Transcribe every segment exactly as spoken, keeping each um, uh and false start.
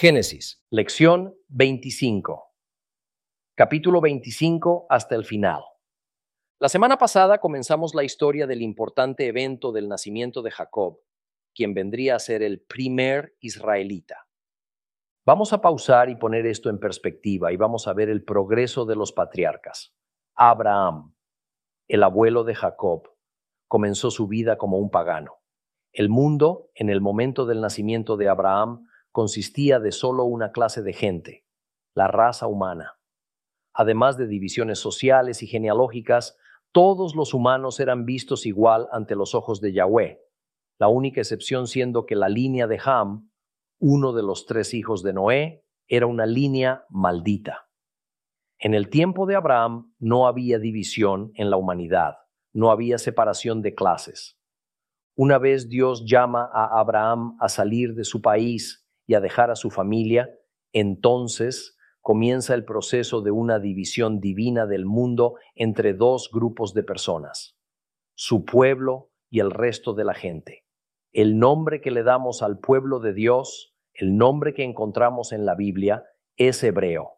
Génesis, lección veinticinco, capítulo veinticinco hasta el final. La semana pasada comenzamos la historia del importante evento del nacimiento de Jacob, quien vendría a ser el primer israelita. Vamos a pausar y poner esto en perspectiva y vamos a ver el progreso de los patriarcas. Abraham, el abuelo de Jacob, comenzó su vida como un pagano. El mundo, en el momento del nacimiento de Abraham, consistía de solo una clase de gente, la raza humana. Además de divisiones sociales y genealógicas, todos los humanos eran vistos igual ante los ojos de Yahweh, la única excepción siendo que la línea de Ham, uno de los tres hijos de Noé, era una línea maldita. En el tiempo de Abraham no había división en la humanidad, no había separación de clases. Una vez Dios llama a Abraham a salir de su país y a dejar a su familia, entonces comienza el proceso de una división divina del mundo entre dos grupos de personas, su pueblo y el resto de la gente. El nombre que le damos al pueblo de Dios, el nombre que encontramos en la Biblia, es hebreo.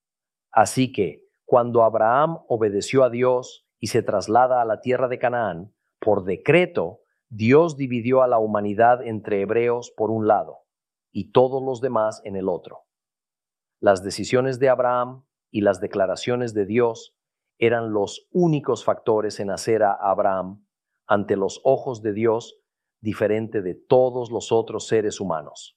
Así que, cuando Abraham obedeció a Dios y se traslada a la tierra de Canaán, por decreto, Dios dividió a la humanidad entre hebreos por un lado y todos los demás en el otro. Las decisiones de Abraham y las declaraciones de Dios eran los únicos factores en hacer a Abraham, ante los ojos de Dios, diferente de todos los otros seres humanos.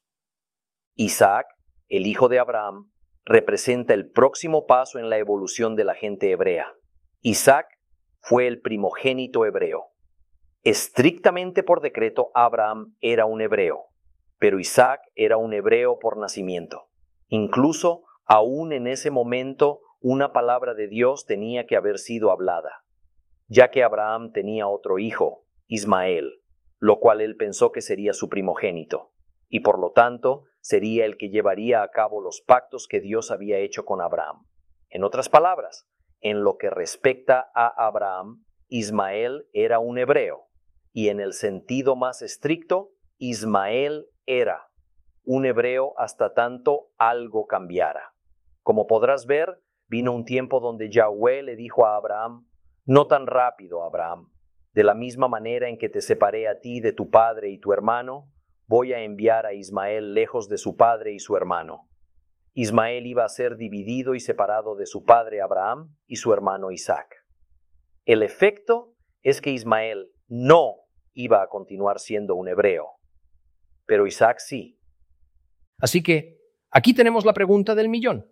Isaac, el hijo de Abraham, representa el próximo paso en la evolución de la gente hebrea. Isaac fue el primogénito hebreo. Estrictamente por decreto, Abraham era un hebreo, pero Isaac era un hebreo por nacimiento. Incluso, aún en ese momento, una palabra de Dios tenía que haber sido hablada, ya que Abraham tenía otro hijo, Ismael, lo cual él pensó que sería su primogénito, y por lo tanto, sería el que llevaría a cabo los pactos que Dios había hecho con Abraham. En otras palabras, en lo que respecta a Abraham, Ismael era un hebreo, y en el sentido más estricto, Ismael era un hebreo hasta tanto algo cambiara. Como podrás ver, vino un tiempo donde Yahweh le dijo a Abraham: no tan rápido, Abraham. De la misma manera en que te separé a ti de tu padre y tu hermano, voy a enviar a Ismael lejos de su padre y su hermano. Ismael iba a ser dividido y separado de su padre Abraham y su hermano Isaac. El efecto es que Ismael no iba a continuar siendo un hebreo, pero Isaac sí. Así que aquí tenemos la pregunta del millón.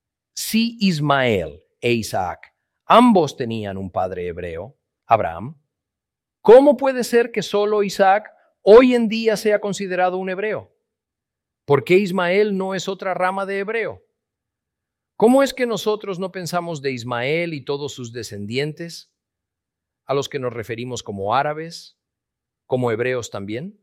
Si Ismael e Isaac ambos tenían un padre hebreo, Abraham, ¿cómo puede ser que solo Isaac hoy en día sea considerado un hebreo? ¿Por qué Ismael no es otra rama de hebreo? ¿Cómo es que nosotros no pensamos de Ismael y todos sus descendientes, a los que nos referimos como árabes, como hebreos también?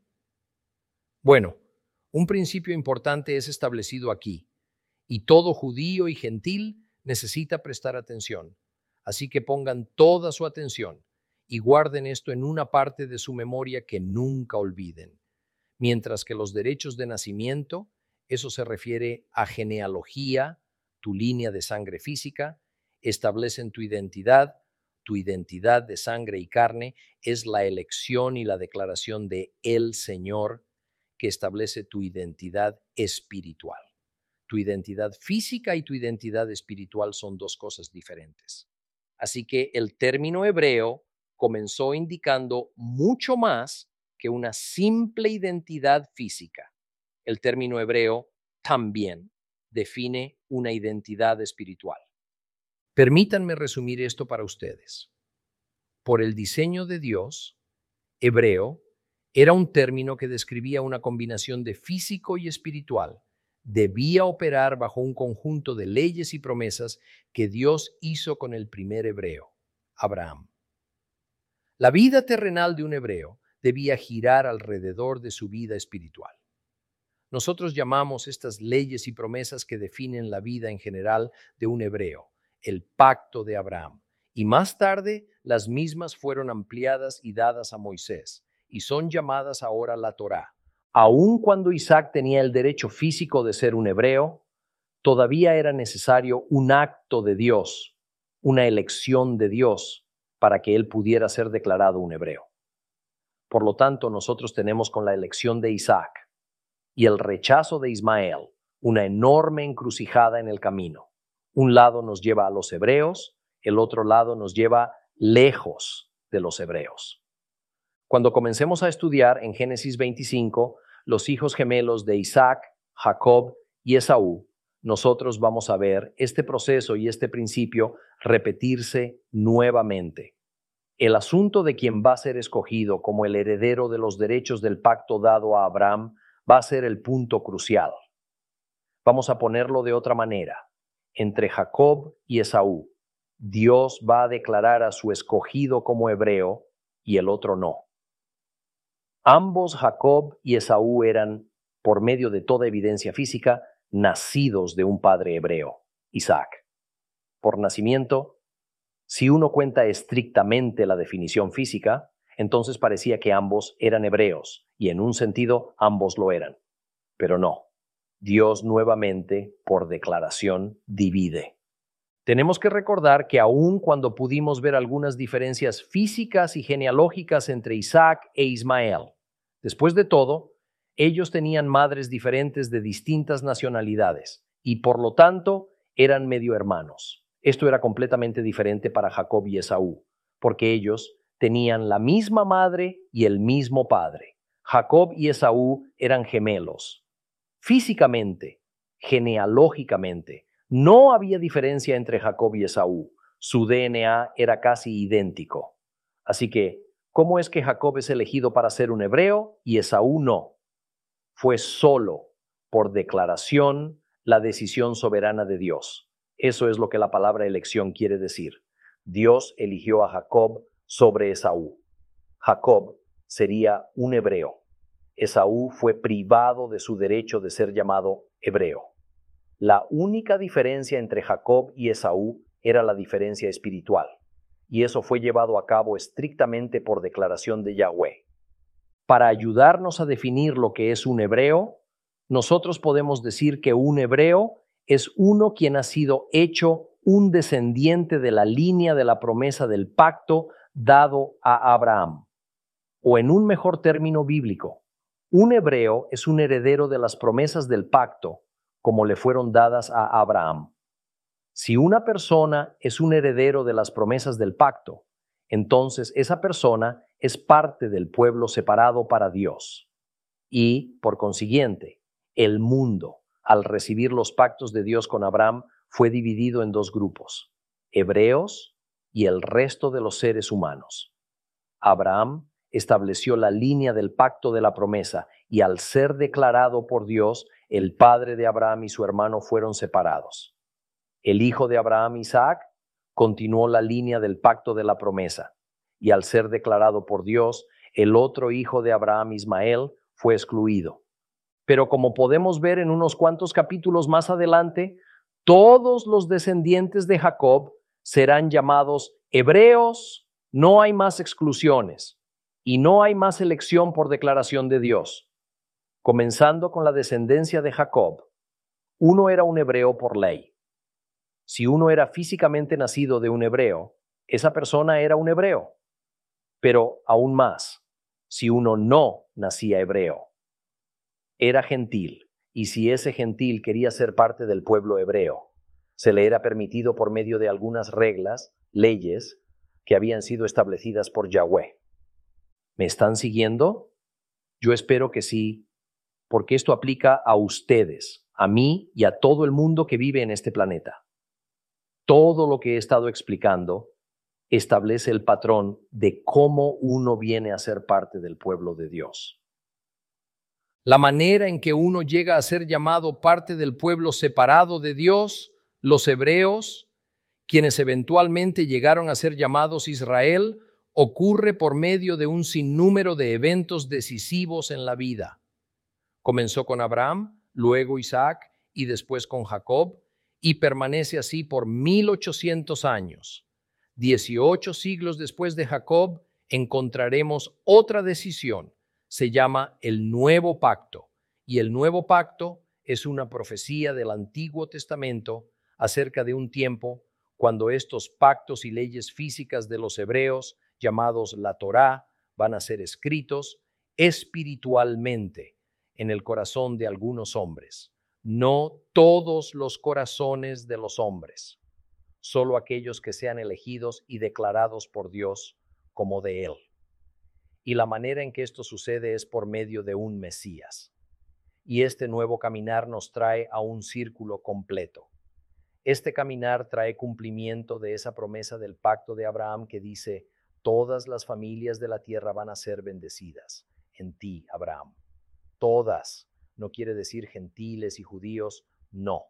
Bueno, un principio importante es establecido aquí, y todo judío y gentil necesita prestar atención. Así que pongan toda su atención y guarden esto en una parte de su memoria que nunca olviden. Mientras que los derechos de nacimiento, eso se refiere a genealogía, tu línea de sangre física, establecen tu identidad. Tu identidad de sangre y carne es la elección y la declaración de el Señor, que establece tu identidad espiritual. Tu identidad física y tu identidad espiritual son dos cosas diferentes. Así que el término hebreo comenzó indicando mucho más que una simple identidad física. El término hebreo también define una identidad espiritual. Permítanme resumir esto para ustedes. Por el diseño de Dios, hebreo era un término que describía una combinación de físico y espiritual. Debía operar bajo un conjunto de leyes y promesas que Dios hizo con el primer hebreo, Abraham. La vida terrenal de un hebreo debía girar alrededor de su vida espiritual. Nosotros llamamos estas leyes y promesas que definen la vida en general de un hebreo el pacto de Abraham, y más tarde las mismas fueron ampliadas y dadas a Moisés, y son llamadas ahora la Torá, Aun cuando Isaac tenía el derecho físico de ser un hebreo, todavía era necesario un acto de Dios, una elección de Dios, para que él pudiera ser declarado un hebreo. Por lo tanto, nosotros tenemos con la elección de Isaac y el rechazo de Ismael una enorme encrucijada en el camino. Un lado nos lleva a los hebreos, el otro lado nos lleva lejos de los hebreos. Cuando comencemos a estudiar en Génesis veinticinco los hijos gemelos de Isaac, Jacob y Esaú, nosotros vamos a ver este proceso y este principio repetirse nuevamente. El asunto de quien va a ser escogido como el heredero de los derechos del pacto dado a Abraham va a ser el punto crucial. Vamos a ponerlo de otra manera. Entre Jacob y Esaú, Dios va a declarar a su escogido como hebreo y el otro no. Ambos, Jacob y Esaú, eran, por medio de toda evidencia física, nacidos de un padre hebreo, Isaac. Por nacimiento, si uno cuenta estrictamente la definición física, entonces parecía que ambos eran hebreos, y en un sentido ambos lo eran. Pero no. Dios nuevamente, por declaración, divide. Tenemos que recordar que aun cuando pudimos ver algunas diferencias físicas y genealógicas entre Isaac e Ismael, después de todo, ellos tenían madres diferentes de distintas nacionalidades y por lo tanto eran medio hermanos. Esto era completamente diferente para Jacob y Esaú, porque ellos tenían la misma madre y el mismo padre. Jacob y Esaú eran gemelos. Físicamente, genealógicamente, no había diferencia entre Jacob y Esaú. Su D N A era casi idéntico. Así que, ¿cómo es que Jacob es elegido para ser un hebreo y Esaú no? Fue solo, por declaración, la decisión soberana de Dios. Eso es lo que la palabra elección quiere decir. Dios eligió a Jacob sobre Esaú. Jacob sería un hebreo. Esaú fue privado de su derecho de ser llamado hebreo. La única diferencia entre Jacob y Esaú era la diferencia espiritual, y eso fue llevado a cabo estrictamente por declaración de Yahweh. Para ayudarnos a definir lo que es un hebreo, nosotros podemos decir que un hebreo es uno quien ha sido hecho un descendiente de la línea de la promesa del pacto dado a Abraham. O en un mejor término bíblico, un hebreo es un heredero de las promesas del pacto, como le fueron dadas a Abraham. Si una persona es un heredero de las promesas del pacto, entonces esa persona es parte del pueblo separado para Dios. Y, por consiguiente, el mundo, al recibir los pactos de Dios con Abraham, fue dividido en dos grupos, hebreos y el resto de los seres humanos. Abraham estableció la línea del pacto de la promesa y al ser declarado por Dios, el padre de Abraham y su hermano fueron separados. El hijo de Abraham, Isaac, continuó la línea del pacto de la promesa y al ser declarado por Dios, el otro hijo de Abraham, Ismael, fue excluido. Pero como podemos ver en unos cuantos capítulos más adelante, todos los descendientes de Jacob serán llamados hebreos, no hay más exclusiones. Y no hay más elección por declaración de Dios. Comenzando con la descendencia de Jacob, uno era un hebreo por ley. Si uno era físicamente nacido de un hebreo, esa persona era un hebreo. Pero aún más, si uno no nacía hebreo, era gentil, y si ese gentil quería ser parte del pueblo hebreo, se le era permitido por medio de algunas reglas, leyes, que habían sido establecidas por Yahweh. ¿Me están siguiendo? Yo espero que sí, porque esto aplica a ustedes, a mí y a todo el mundo que vive en este planeta. Todo lo que he estado explicando establece el patrón de cómo uno viene a ser parte del pueblo de Dios. La manera en que uno llega a ser llamado parte del pueblo separado de Dios, los hebreos, quienes eventualmente llegaron a ser llamados Israel, ocurre por medio de un sinnúmero de eventos decisivos en la vida. Comenzó con Abraham, luego Isaac y después con Jacob, y permanece así por mil ochocientos años. Dieciocho siglos después de Jacob, encontraremos otra decisión, se llama el Nuevo Pacto, y el Nuevo Pacto es una profecía del Antiguo Testamento acerca de un tiempo cuando estos pactos y leyes físicas de los hebreos, llamados la Torá, van a ser escritos espiritualmente en el corazón de algunos hombres. No todos los corazones de los hombres, solo aquellos que sean elegidos y declarados por Dios como de Él. Y la manera en que esto sucede es por medio de un Mesías. Y este nuevo caminar nos trae a un círculo completo. Este caminar trae cumplimiento de esa promesa del pacto de Abraham que dice: todas las familias de la tierra van a ser bendecidas en ti, Abraham. Todas, no quiere decir gentiles y judíos, no.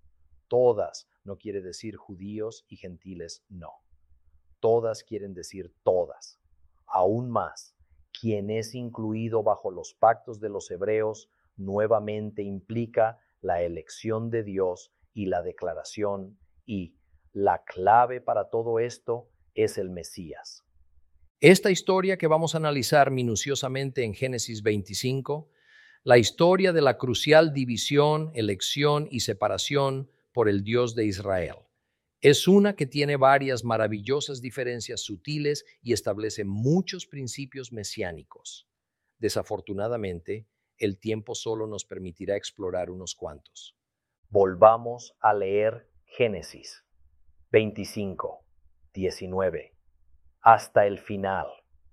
Todas, no quiere decir judíos y gentiles, no. Todas quieren decir todas. Aún más, quien es incluido bajo los pactos de los hebreos nuevamente implica la elección de Dios y la declaración, y la clave para todo esto es el Mesías. Esta historia que vamos a analizar minuciosamente en Génesis veinticinco, la historia de la crucial división, elección y separación por el Dios de Israel, es una que tiene varias maravillosas diferencias sutiles y establece muchos principios mesiánicos. Desafortunadamente, el tiempo solo nos permitirá explorar unos cuantos. Volvamos a leer Génesis veinticinco, diecinueve, hasta el final.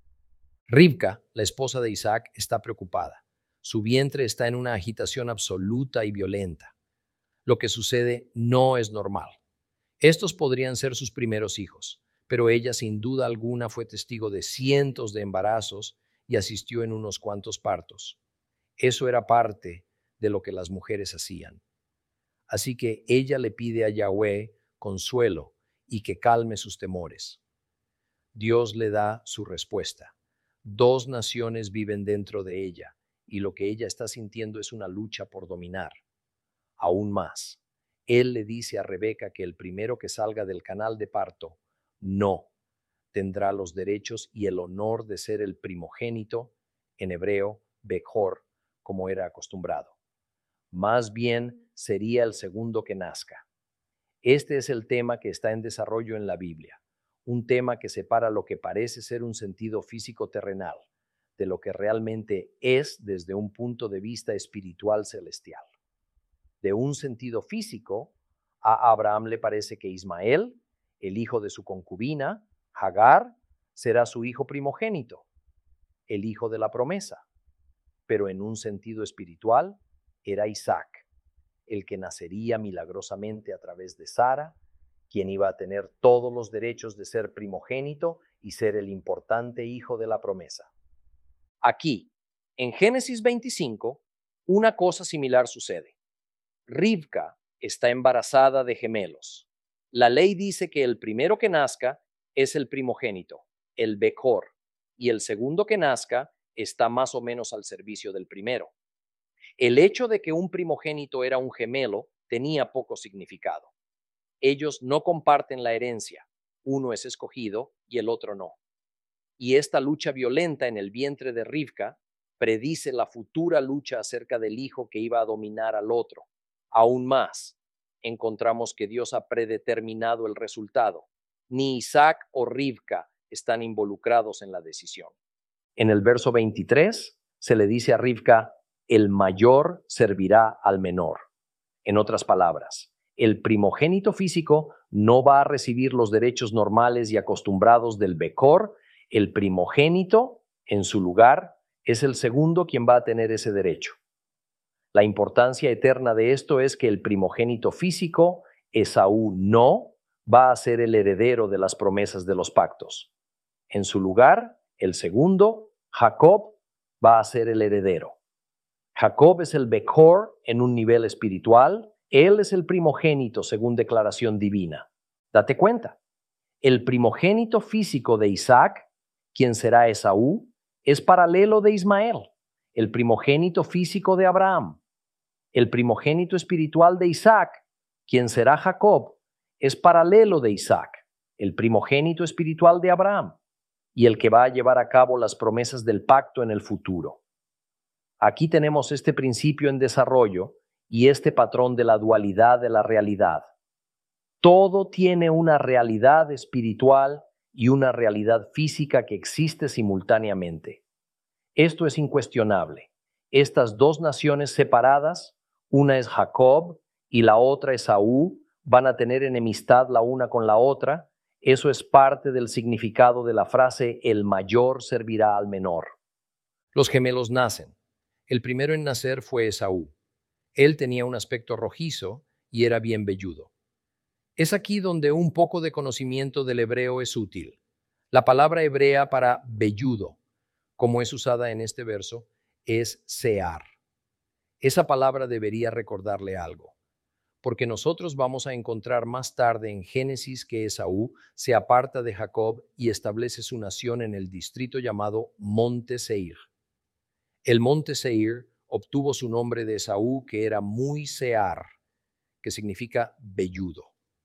Rivka, la esposa de Isaac, está preocupada. Su vientre está en una agitación absoluta y violenta. Lo que sucede no es normal. Estos podrían ser sus primeros hijos, pero ella sin duda alguna fue testigo de cientos de embarazos y asistió en unos cuantos partos. Eso era parte de lo que las mujeres hacían. Así que ella le pide a Yahweh consuelo y que calme sus temores. Dios le da su respuesta. Dos naciones viven dentro de ella y lo que ella está sintiendo es una lucha por dominar. Aún más, Él le dice a Rebeca que el primero que salga del canal de parto no tendrá los derechos y el honor de ser el primogénito, en hebreo, Bechor, como era acostumbrado. Más bien sería el segundo que nazca. Este es el tema que está en desarrollo en la Biblia, un tema que separa lo que parece ser un sentido físico terrenal de lo que realmente es desde un punto de vista espiritual celestial. De un sentido físico, a Abraham le parece que Ismael, el hijo de su concubina, Hagar, será su hijo primogénito, el hijo de la promesa. Pero en un sentido espiritual, era Isaac, el que nacería milagrosamente a través de Sara, quien iba a tener todos los derechos de ser primogénito y ser el importante hijo de la promesa. Aquí, en Génesis veinticinco, una cosa similar sucede. Rivka está embarazada de gemelos. La ley dice que el primero que nazca es el primogénito, el Bechor, y el segundo que nazca está más o menos al servicio del primero. El hecho de que un primogénito era un gemelo tenía poco significado. Ellos no comparten la herencia, uno es escogido y el otro no. Y esta lucha violenta en el vientre de Rivka predice la futura lucha acerca del hijo que iba a dominar al otro. Aún más, encontramos que Dios ha predeterminado el resultado. Ni Isaac o Rivka están involucrados en la decisión. En el verso veintitrés se le dice a Rivka: el mayor servirá al menor. En otras palabras, el primogénito físico no va a recibir los derechos normales y acostumbrados del Bechor. El primogénito, en su lugar, es el segundo quien va a tener ese derecho. La importancia eterna de esto es que el primogénito físico, Esaú, no va a ser el heredero de las promesas de los pactos. En su lugar, el segundo, Jacob, va a ser el heredero. Jacob es el Bechor en un nivel espiritual. Él es el primogénito según declaración divina. Date cuenta, el primogénito físico de Isaac, quien será Esaú, es paralelo de Ismael, el primogénito físico de Abraham. El primogénito espiritual de Isaac, quien será Jacob, es paralelo de Isaac, el primogénito espiritual de Abraham, y el que va a llevar a cabo las promesas del pacto en el futuro. Aquí tenemos este principio en desarrollo y este patrón de la dualidad de la realidad. Todo tiene una realidad espiritual y una realidad física que existe simultáneamente. Esto es incuestionable. Estas dos naciones separadas, una es Jacob y la otra es Esaú, van a tener enemistad la una con la otra. Eso es parte del significado de la frase el mayor servirá al menor. Los gemelos nacen. El primero en nacer fue Esaú. Él tenía un aspecto rojizo y era bien velludo. Es aquí donde un poco de conocimiento del hebreo es útil. La palabra hebrea para velludo, como es usada en este verso, es sear. Esa palabra debería recordarle algo, porque nosotros vamos a encontrar más tarde en Génesis que Esaú se aparta de Jacob y establece su nación en el distrito llamado Monte Seir. El Monte Seir obtuvo su nombre de Esaú, que era muy sear, que significa velludo.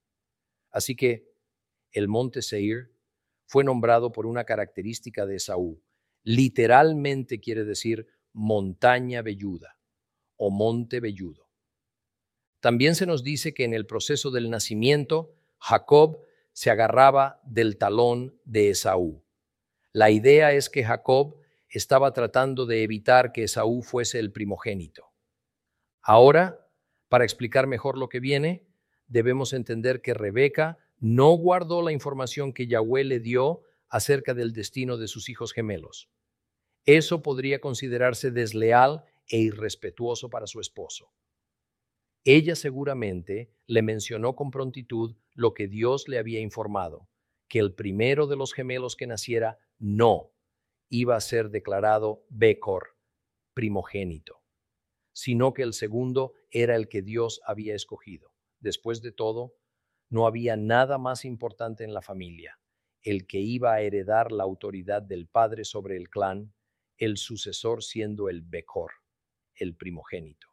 Así que el Monte Seir fue nombrado por una característica de Esaú. Literalmente quiere decir montaña velluda o monte velludo. También se nos dice que en el proceso del nacimiento, Jacob se agarraba del talón de Esaú. La idea es que Jacob estaba tratando de evitar que Esaú fuese el primogénito. Ahora, para explicar mejor lo que viene, debemos entender que Rebeca no guardó la información que Yahweh le dio acerca del destino de sus hijos gemelos. Eso podría considerarse desleal e irrespetuoso para su esposo. Ella seguramente le mencionó con prontitud lo que Dios le había informado, que el primero de los gemelos que naciera no iba a ser declarado Becor, primogénito, sino que el segundo era el que Dios había escogido. Después de todo, no había nada más importante en la familia, el que iba a heredar la autoridad del padre sobre el clan, el sucesor siendo el Becor, el primogénito.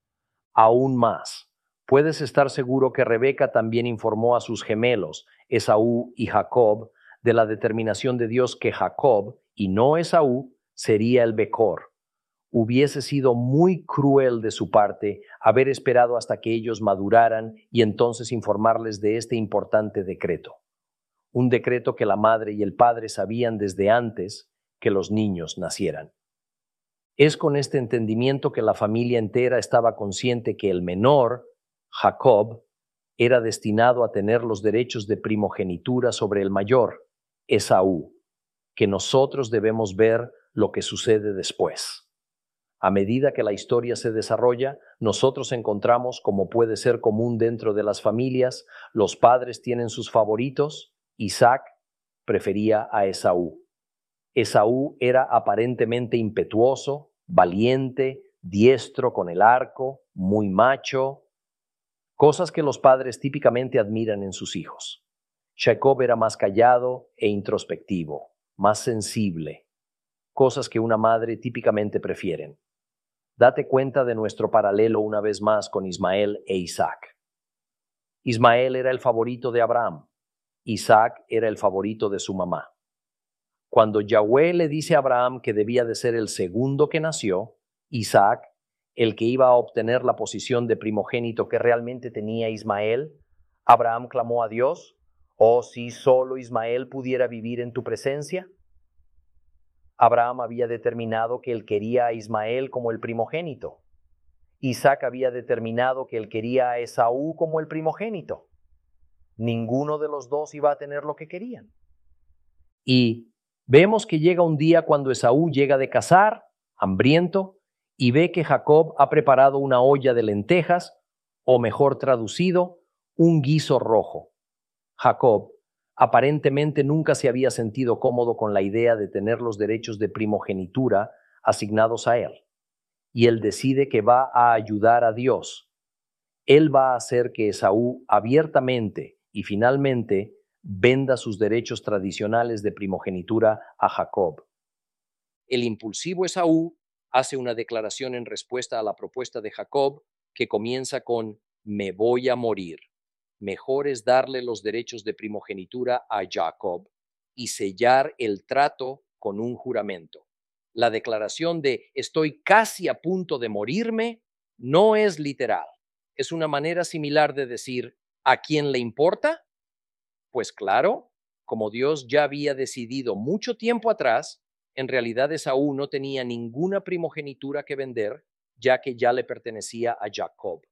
Aún más, puedes estar seguro que Rebeca también informó a sus gemelos, Esaú y Jacob, de la determinación de Dios que Jacob, y no Esaú, sería el Becor. Hubiese sido muy cruel de su parte haber esperado hasta que ellos maduraran y entonces informarles de este importante decreto. Un decreto que la madre y el padre sabían desde antes que los niños nacieran. Es con este entendimiento que la familia entera estaba consciente que el menor, Jacob, era destinado a tener los derechos de primogenitura sobre el mayor, Esaú, que nosotros debemos ver lo que sucede después. A medida que la historia se desarrolla, nosotros encontramos, como puede ser común dentro de las familias, los padres tienen sus favoritos. Isaac prefería a Esaú. Esaú era aparentemente impetuoso, valiente, diestro con el arco, muy macho, cosas que los padres típicamente admiran en sus hijos. Jacob era más callado e introspectivo, más sensible, cosas que una madre típicamente prefieren. Date cuenta de nuestro paralelo una vez más con Ismael e Isaac. Ismael era el favorito de Abraham, Isaac era el favorito de su mamá. Cuando Yahweh le dice a Abraham que debía de ser el segundo que nació, Isaac, el que iba a obtener la posición de primogénito que realmente tenía Ismael, Abraham clamó a Dios: «Oh, si solo Ismael pudiera vivir en tu presencia». Abraham había determinado que él quería a Ismael como el primogénito. Isaac había determinado que él quería a Esaú como el primogénito. Ninguno de los dos iba a tener lo que querían. Y vemos que llega un día cuando Esaú llega de cazar, hambriento, y ve que Jacob ha preparado una olla de lentejas, o mejor traducido, un guiso rojo. Jacob aparentemente nunca se había sentido cómodo con la idea de tener los derechos de primogenitura asignados a él, y él decide que va a ayudar a Dios. Él va a hacer que Esaú abiertamente y finalmente venda sus derechos tradicionales de primogenitura a Jacob. El impulsivo Esaú hace una declaración en respuesta a la propuesta de Jacob que comienza con «me voy a morir». Mejor es darle los derechos de primogenitura a Jacob y sellar el trato con un juramento. La declaración de estoy casi a punto de morirme no es literal. Es una manera similar de decir ¿a quién le importa? Pues claro, como Dios ya había decidido mucho tiempo atrás, en realidad Esaú no tenía ninguna primogenitura que vender, ya que ya le pertenecía a Jacob.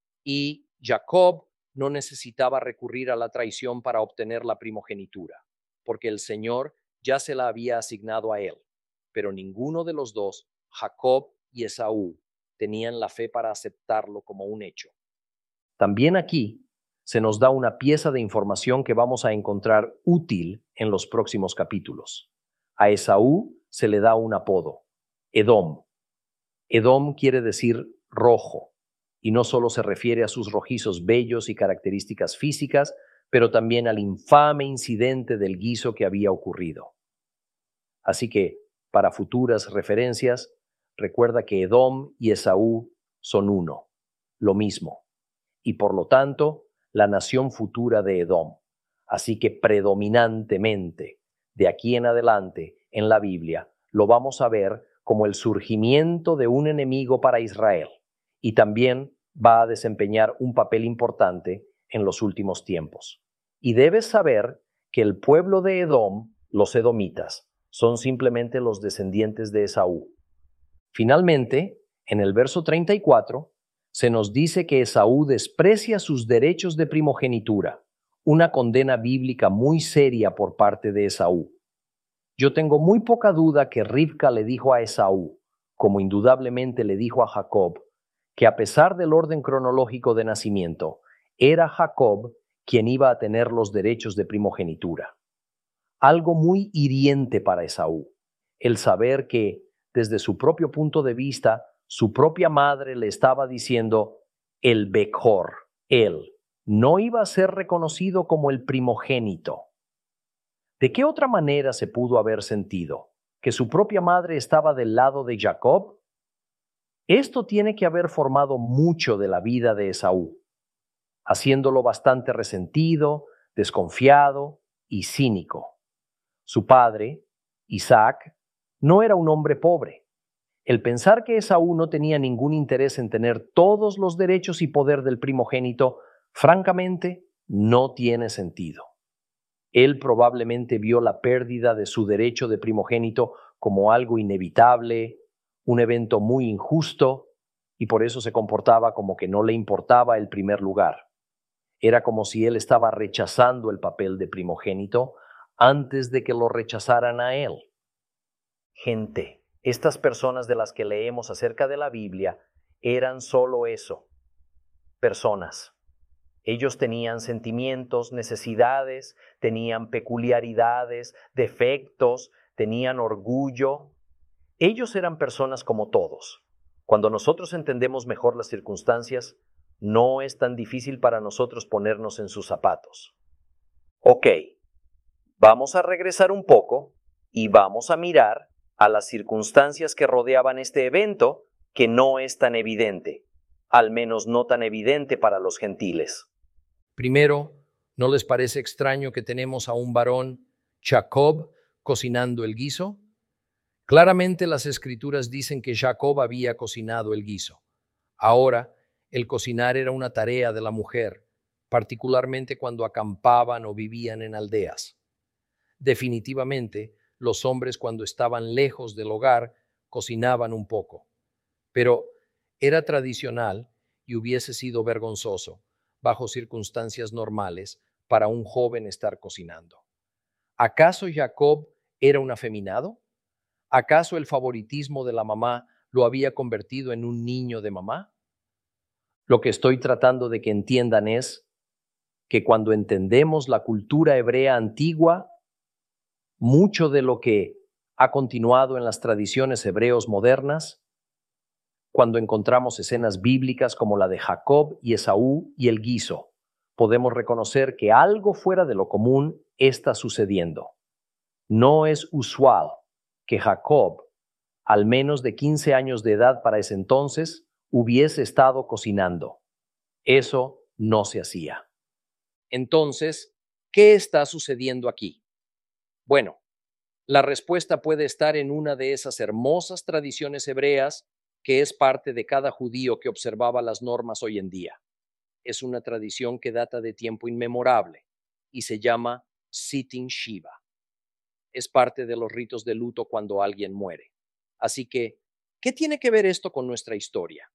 Y Jacob no necesitaba recurrir a la traición para obtener la primogenitura, porque el Señor ya se la había asignado a él. Pero ninguno de los dos, Jacob y Esaú, tenían la fe para aceptarlo como un hecho. También aquí se nos da una pieza de información que vamos a encontrar útil en los próximos capítulos. A Esaú se le da un apodo, Edom. Edom quiere decir rojo, y no solo se refiere a sus rojizos bellos y características físicas, pero también al infame incidente del guiso que había ocurrido. Así que, para futuras referencias, recuerda que Edom y Esaú son uno, lo mismo, y por lo tanto, la nación futura de Edom. Así que predominantemente, de aquí en adelante, en la Biblia, lo vamos a ver como el surgimiento de un enemigo para Israel, y también va a desempeñar un papel importante en los últimos tiempos. Y debes saber que el pueblo de Edom, los edomitas, son simplemente los descendientes de Esaú. Finalmente, en el verso treinta y cuatro, se nos dice que Esaú desprecia sus derechos de primogenitura, una condena bíblica muy seria por parte de Esaú. Yo tengo muy poca duda que Rivka le dijo a Esaú, como indudablemente le dijo a Jacob, que a pesar del orden cronológico de nacimiento, era Jacob quien iba a tener los derechos de primogenitura. Algo muy hiriente para Esaú, el saber que, desde su propio punto de vista, su propia madre le estaba diciendo, el Bechor, él, no iba a ser reconocido como el primogénito. ¿De qué otra manera se pudo haber sentido? ¿Que su propia madre estaba del lado de Jacob? Esto tiene que haber formado mucho de la vida de Esaú, haciéndolo bastante resentido, desconfiado y cínico. Su padre, Isaac, no era un hombre pobre. El pensar que Esaú no tenía ningún interés en tener todos los derechos y poder del primogénito, francamente, no tiene sentido. Él probablemente vio la pérdida de su derecho de primogénito como algo inevitable, un evento muy injusto, y por eso se comportaba como que no le importaba el primer lugar. Era como si él estaba rechazando el papel de primogénito antes de que lo rechazaran a él. Gente, estas personas de las que leemos acerca de la Biblia eran solo eso, personas. Ellos tenían sentimientos, necesidades, tenían peculiaridades, defectos, tenían orgullo. Ellos eran personas como todos. Cuando nosotros entendemos mejor las circunstancias, no es tan difícil para nosotros ponernos en sus zapatos. Ok, vamos a regresar un poco y vamos a mirar a las circunstancias que rodeaban este evento que no es tan evidente, al menos no tan evidente para los gentiles. Primero, ¿no les parece extraño que tenemos a un varón, Jacob, cocinando el guiso? Claramente las escrituras dicen que Jacob había cocinado el guiso. Ahora, el cocinar era una tarea de la mujer, particularmente cuando acampaban o vivían en aldeas. Definitivamente, los hombres cuando estaban lejos del hogar cocinaban un poco, pero era tradicional y hubiese sido vergonzoso, bajo circunstancias normales, para un joven estar cocinando. ¿Acaso Jacob era un afeminado? ¿Acaso el favoritismo de la mamá lo había convertido en un niño de mamá? Lo que estoy tratando de que entiendan es que cuando entendemos la cultura hebrea antigua, mucho de lo que ha continuado en las tradiciones hebreos modernas, cuando encontramos escenas bíblicas como la de Jacob y Esaú y el guiso, podemos reconocer que algo fuera de lo común está sucediendo. No es usual que Jacob, al menos de quince años de edad para ese entonces, hubiese estado cocinando. Eso no se hacía. Entonces, ¿qué está sucediendo aquí? Bueno, La respuesta puede estar en una de esas hermosas tradiciones hebreas que es parte de cada judío que observaba las normas hoy en día. Es una tradición que data de tiempo inmemorable y se llama Sitting Shiva. Es parte de los ritos de luto cuando alguien muere. Así que, ¿qué tiene que ver esto con nuestra historia?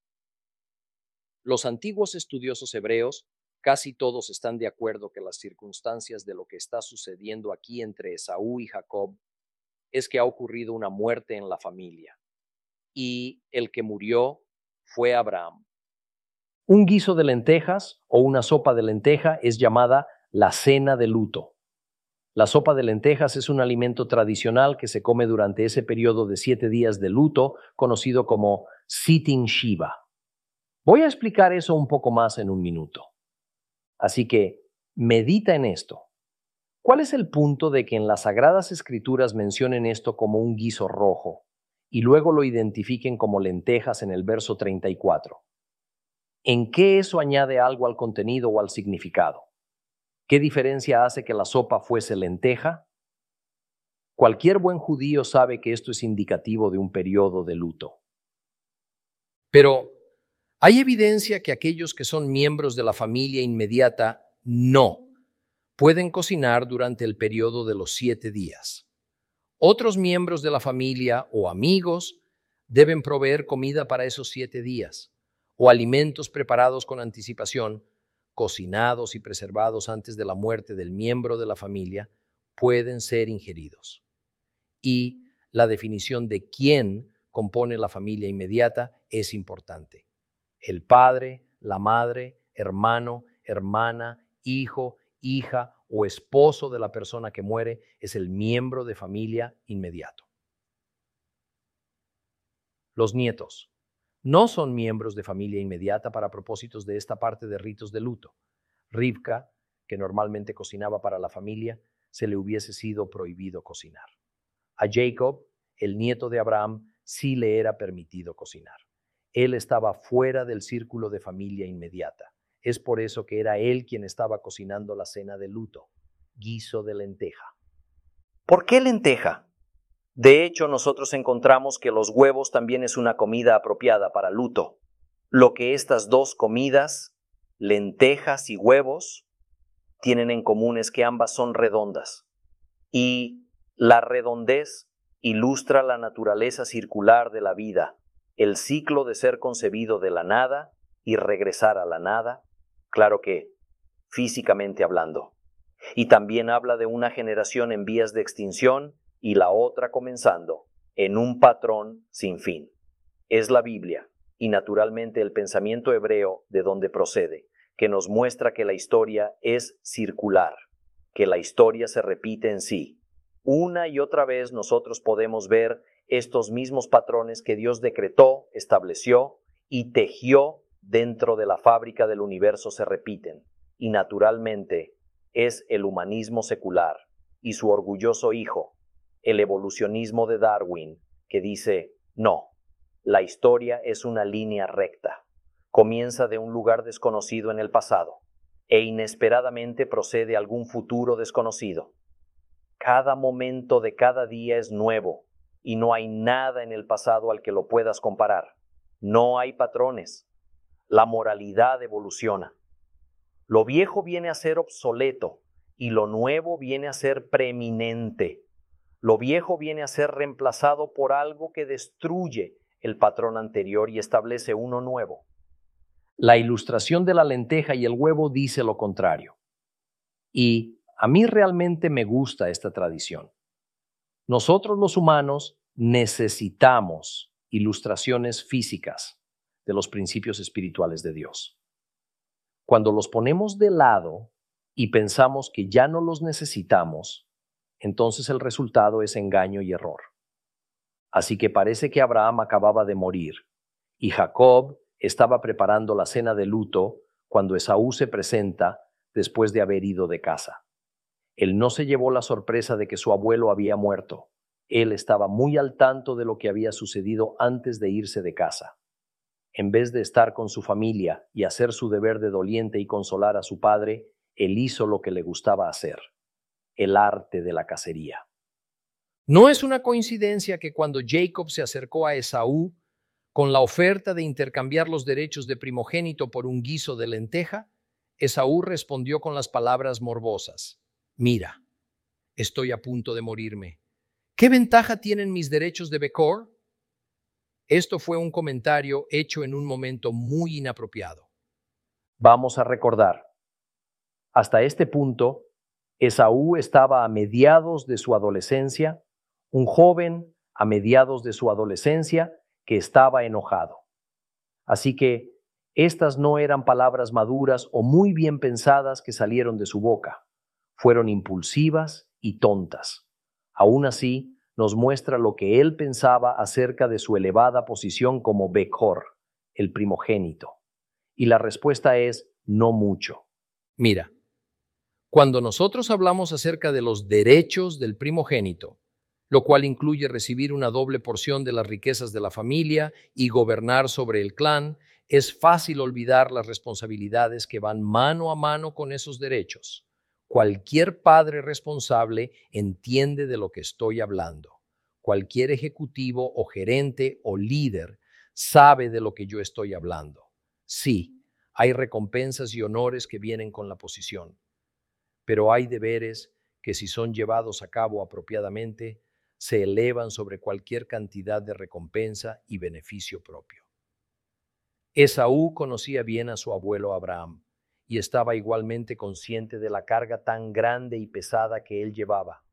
Los antiguos estudiosos hebreos, casi todos están de acuerdo que las circunstancias de lo que está sucediendo aquí entre Esaú y Jacob es que ha ocurrido una muerte en la familia, y el que murió fue Abraham. Un guiso de lentejas o una sopa de lenteja es llamada la cena de luto. La sopa de lentejas es un alimento tradicional que se come durante ese periodo de siete días de luto, conocido como Sitting Shiva. Voy a explicar eso un poco más en un minuto. Así que medita en esto. ¿Cuál es el punto de que en las Sagradas Escrituras mencionen esto como un guiso rojo y luego lo identifiquen como lentejas en el verso treinta y cuatro? ¿En qué eso añade algo al contenido o al significado? ¿Qué diferencia hace que la sopa fuese lenteja? Cualquier buen judío sabe que esto es indicativo de un periodo de luto. Pero hay evidencia que aquellos que son miembros de la familia inmediata no pueden cocinar durante el periodo de los siete días. Otros miembros de la familia o amigos deben proveer comida para esos siete días o alimentos preparados con anticipación, cocinados y preservados antes de la muerte del miembro de la familia, pueden ser ingeridos. Y la definición de quién compone la familia inmediata es importante. El padre, la madre, hermano, hermana, hijo, hija o esposo de la persona que muere es el miembro de familia inmediato. Los nietos no son miembros de familia inmediata para propósitos de esta parte de ritos de luto. Rivka, que normalmente cocinaba para la familia, se le hubiese sido prohibido cocinar. A Jacob, el nieto de Abraham, sí le era permitido cocinar. Él estaba fuera del círculo de familia inmediata. Es por eso que era él quien estaba cocinando la cena de luto, guiso de lenteja. ¿Por qué lenteja? De hecho, nosotros encontramos que los huevos también es una comida apropiada para luto. Lo que estas dos comidas, lentejas y huevos, tienen en común es que ambas son redondas. Y la redondez ilustra la naturaleza circular de la vida, el ciclo de ser concebido de la nada y regresar a la nada, claro que físicamente hablando. Y también habla de una generación en vías de extinción y la otra comenzando, en un patrón sin fin. Es la Biblia y naturalmente el pensamiento hebreo de donde procede, que nos muestra que la historia es circular, que la historia se repite en sí. Una y otra vez nosotros podemos ver estos mismos patrones que Dios decretó, estableció y tejió dentro de la fábrica del universo se repiten. Y naturalmente es el humanismo secular y su orgulloso hijo, el evolucionismo de Darwin, que dice, no, la historia es una línea recta. Comienza de un lugar desconocido en el pasado e inesperadamente procede a algún futuro desconocido. Cada momento de cada día es nuevo y no hay nada en el pasado al que lo puedas comparar. No hay patrones. La moralidad evoluciona. Lo viejo viene a ser obsoleto y lo nuevo viene a ser preeminente. Lo viejo viene a ser reemplazado por algo que destruye el patrón anterior y establece uno nuevo. La ilustración de la lenteja y el huevo dice lo contrario. Y a mí realmente me gusta esta tradición. Nosotros los humanos necesitamos ilustraciones físicas de los principios espirituales de Dios. Cuando los ponemos de lado y pensamos que ya no los necesitamos, entonces el resultado es engaño y error. Así que parece que Abraham acababa de morir y Jacob estaba preparando la cena de luto cuando Esaú se presenta después de haber ido de casa. Él no se llevó la sorpresa de que su abuelo había muerto. Él estaba muy al tanto de lo que había sucedido antes de irse de casa. En vez de estar con su familia y hacer su deber de doliente y consolar a su padre, él hizo lo que le gustaba hacer, el arte de la cacería. No es una coincidencia que cuando Jacob se acercó a Esaú con la oferta de intercambiar los derechos de primogénito por un guiso de lenteja, Esaú respondió con las palabras morbosas: Mira, estoy a punto de morirme. ¿Qué ventaja tienen mis derechos de Becor? Esto fue un comentario hecho en un momento muy inapropiado. Vamos a recordar, hasta este punto, Esaú estaba a mediados de su adolescencia, un joven a mediados de su adolescencia que estaba enojado. Así que estas no eran palabras maduras o muy bien pensadas que salieron de su boca. Fueron impulsivas y tontas. Aún así, nos muestra lo que él pensaba acerca de su elevada posición como Becor, el primogénito. Y la respuesta es no mucho. Mira, cuando nosotros hablamos acerca de los derechos del primogénito, lo cual incluye recibir una doble porción de las riquezas de la familia y gobernar sobre el clan, es fácil olvidar las responsabilidades que van mano a mano con esos derechos. Cualquier padre responsable entiende de lo que estoy hablando. Cualquier ejecutivo o gerente o líder sabe de lo que yo estoy hablando. Sí, hay recompensas y honores que vienen con la posición, pero hay deberes que, si son llevados a cabo apropiadamente, se elevan sobre cualquier cantidad de recompensa y beneficio propio. Esaú conocía bien a su abuelo Abraham y estaba igualmente consciente de la carga tan grande y pesada que él llevaba.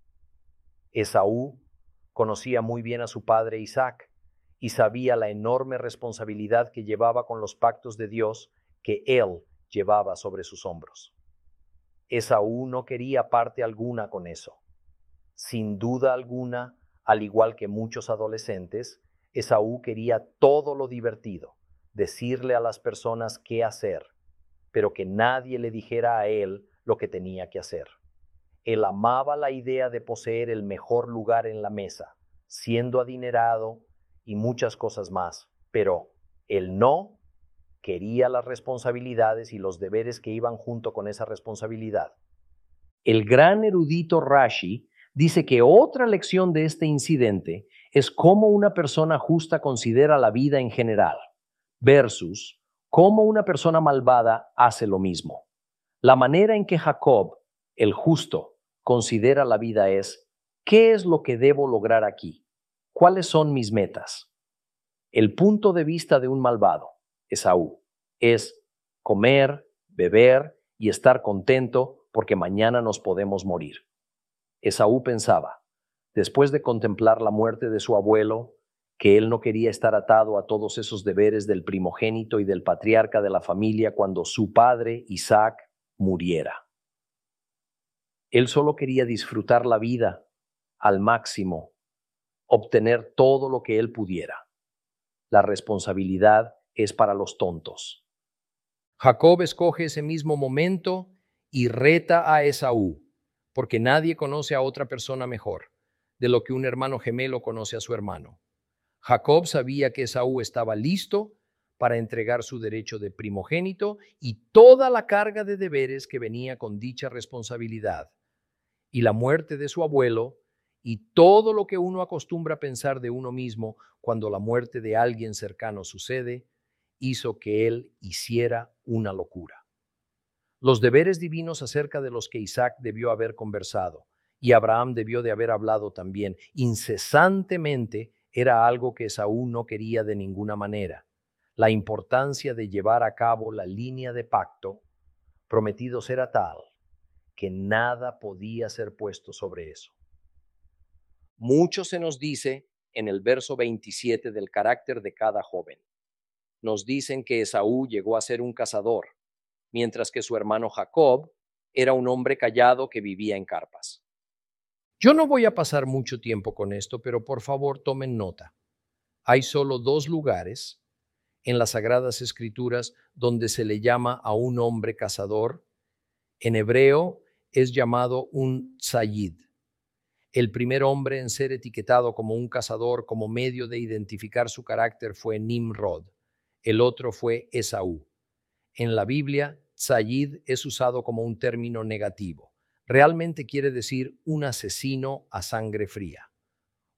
Esaú conocía muy bien a su padre Isaac y sabía la enorme responsabilidad que llevaba con los pactos de Dios que él llevaba sobre sus hombros. Esaú no quería parte alguna con eso. Sin duda alguna, al igual que muchos adolescentes, Esaú quería todo lo divertido, decirle a las personas qué hacer, pero que nadie le dijera a él lo que tenía que hacer. Él amaba la idea de poseer el mejor lugar en la mesa, siendo adinerado y muchas cosas más, pero él no quería las responsabilidades y los deberes que iban junto con esa responsabilidad. El gran erudito Rashi dice que otra lección de este incidente es cómo una persona justa considera la vida en general, versus cómo una persona malvada hace lo mismo. La manera en que Jacob, el justo, considera la vida es: ¿qué es lo que debo lograr aquí? ¿Cuáles son mis metas? El punto de vista de un malvado, Esaú, es comer, beber y estar contento porque mañana nos podemos morir. Esaú pensaba, después de contemplar la muerte de su abuelo, que él no quería estar atado a todos esos deberes del primogénito y del patriarca de la familia cuando su padre, Isaac, muriera. Él solo quería disfrutar la vida al máximo, obtener todo lo que él pudiera. La responsabilidad es para los tontos. Jacob escoge ese mismo momento y reta a Esaú, porque nadie conoce a otra persona mejor de lo que un hermano gemelo conoce a su hermano. Jacob sabía que Esaú estaba listo para entregar su derecho de primogénito y toda la carga de deberes que venía con dicha responsabilidad, y la muerte de su abuelo, y todo lo que uno acostumbra a pensar de uno mismo cuando la muerte de alguien cercano sucede, hizo que él hiciera una locura. Los deberes divinos acerca de los que Isaac debió haber conversado y Abraham debió de haber hablado también incesantemente era algo que Esaú no quería de ninguna manera. La importancia de llevar a cabo la línea de pacto prometidos era tal que nada podía ser puesto sobre eso. Mucho se nos dice en el verso veintisiete del carácter de cada joven. Nos dicen que Esaú llegó a ser un cazador, mientras que su hermano Jacob era un hombre callado que vivía en carpas. Yo no voy a pasar mucho tiempo con esto, pero por favor tomen nota. Hay solo dos lugares en las Sagradas Escrituras donde se le llama a un hombre cazador. En hebreo es llamado un tzayid. El primer hombre en ser etiquetado como un cazador como medio de identificar su carácter fue Nimrod. El otro fue Esaú. En la Biblia, tzayid es usado como un término negativo. Realmente quiere decir un asesino a sangre fría.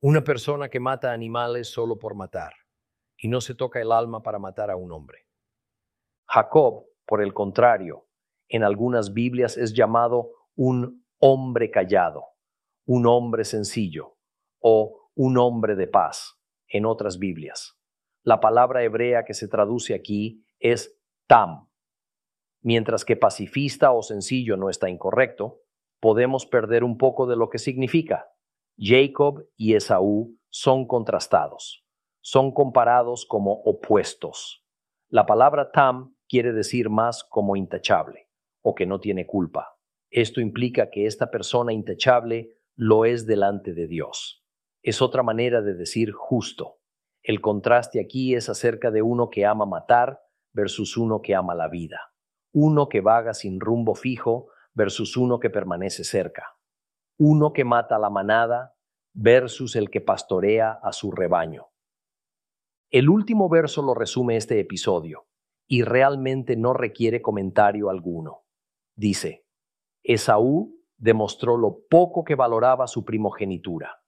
Una persona que mata animales solo por matar y no se toca el alma para matar a un hombre. Jacob, por el contrario, en algunas Biblias es llamado un hombre callado, un hombre sencillo o un hombre de paz en otras Biblias. La palabra hebrea que se traduce aquí es tam. Mientras que pacifista o sencillo no está incorrecto, podemos perder un poco de lo que significa. Jacob y Esaú son contrastados, son comparados como opuestos. La palabra tam quiere decir más como intachable o que no tiene culpa. Esto implica que esta persona intachable lo es delante de Dios. Es otra manera de decir justo. El contraste aquí es acerca de uno que ama matar versus uno que ama la vida. Uno que vaga sin rumbo fijo versus uno que permanece cerca. Uno que mata a la manada versus el que pastorea a su rebaño. El último verso lo resume este episodio y realmente no requiere comentario alguno. Dice, Esaú demostró lo poco que valoraba su primogenitura.